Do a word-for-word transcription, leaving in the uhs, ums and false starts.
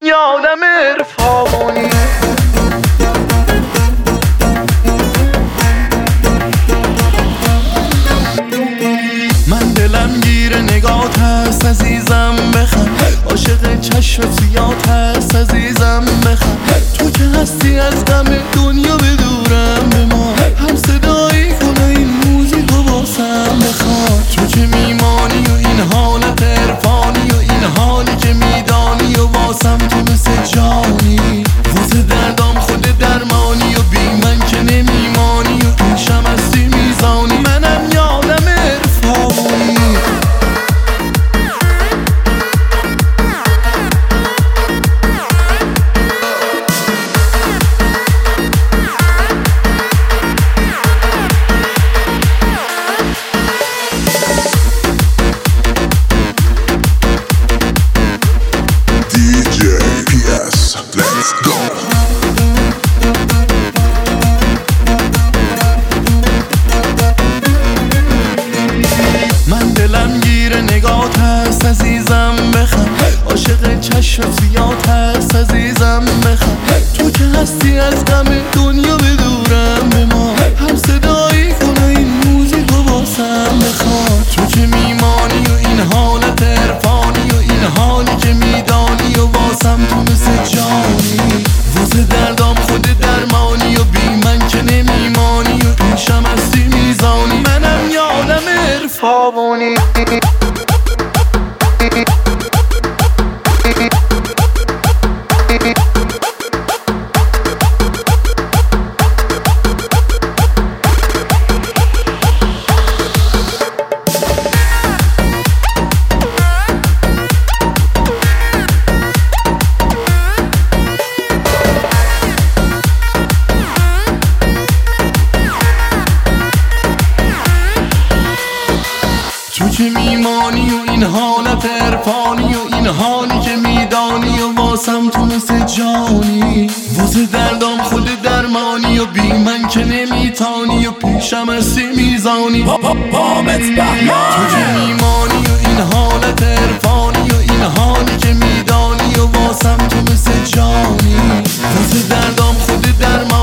یه آدم عرفانی. من دلم گیر نگات هست عزیزم بخند، عاشق چشم سیات هست عزیزم بخند. تو که هستی از غم دنیا بدورم به ما، هم صدایی کنه این موزیک رو باسم بخواد. تو که میمانی و این حالت عرفانی و این حالی که میدانی و واسم تو مثل جانی. واسه دردام خود درمانی و بی من که نمیمانی و این شم هستی میزانی. منم یه آدم عرفانی. نگات هست عزیزم بخند، عاشق چشم سیات هست عزیزم بخند. تو که هستی از غم دنیا بدورم به ما، هم صدایی کنه این موزیک رو باسم بخواد. تو که میمانی و این حالت عرفانی و این حالی که میدانی و واسم تو مثل جانی. واسه دردام خود درمانی و بی من که نمیمانی و این شم هستی میزانی. منم یه آدم عرفانی. تو که میمانی و این حالت عرفانی و این حالی که میدانی و واسم تو مثل جانی. واسه دردام خود درمانی و بی من که نمیتانی و پیشم هستی میزانی. تو که میمانی و این حالت عرفانی و این حالی که میدانی و واسم تو مثل جانی. واسه دردام خود درمانی